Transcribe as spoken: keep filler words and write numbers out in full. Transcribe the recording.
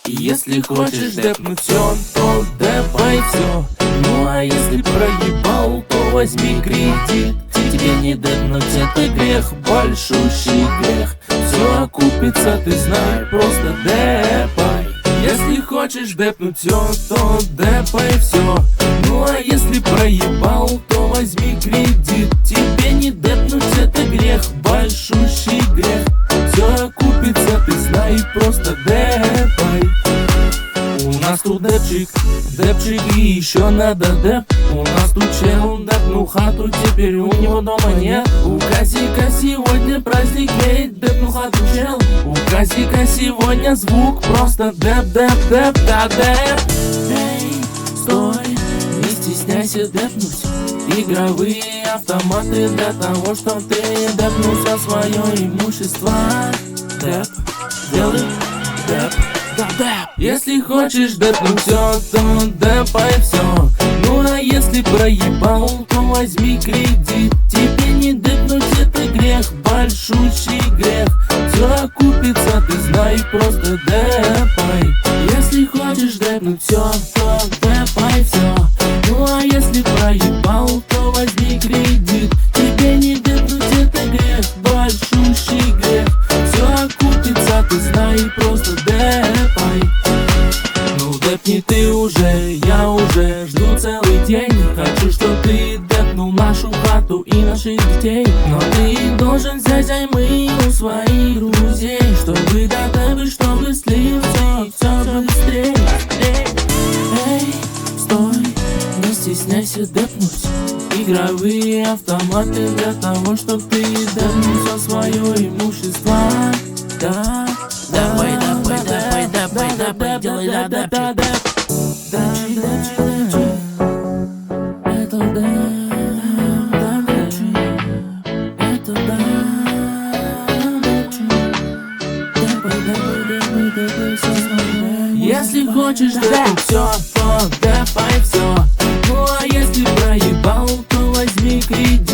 Если хочешь депнуть все, то депай все. Ну а если проебал, то возьми кредит. Тебе не депнуть, это грех, большущий грех. Все окупится, ты знай, просто депай. Если хочешь депнуть все, то депай все. Ну а если проебал, то возьми кредит. Тебе не депнуть, это грех, большущий грех. Все окупится, ты знай, просто депай. У нас тут депчик, депчик и еще надо деп. У нас тут чел депнул хату, теперь у него дома нет. У Казика сегодня праздник, ведь депнул хату чел. У Казика сегодня звук просто деп, деп, деп, да деп. Эй, стой, не стесняйся депнуть. Игровые автоматы для того, чтоб ты депнул все свое имущество. Деп, делай деп. Если хочешь депнуть все, то депай все. Ну а если проебал, то возьми кредит. Тебе не депнуть, это грех, большущий грех. Все окупится, ты знай, просто депай. Если хочешь депнуть все, то депай все. Ну а если проебал, то возьми кредит. Тебе не депнуть, это грех, большущий грех. Все окупится, ты знай, просто депай. Ну депни ты уже, я уже жду целый день. Хочу, чтоб ты депнул нашу хату и наших детей. Но ты должен взять займы у своих друзей, чтобы додепать, чтобы слив все, все быстрее. Эй, эй, стой, не стесняйся депнуть. Игровые автоматы для того, чтоб ты депнул все свое имущество. Да, Давай, давай, давай, давай, давай, делай да, да, да, да. Это да, это да. Если хочешь депнуть все, то депай все. Ну а если проебал, то возьми кредит.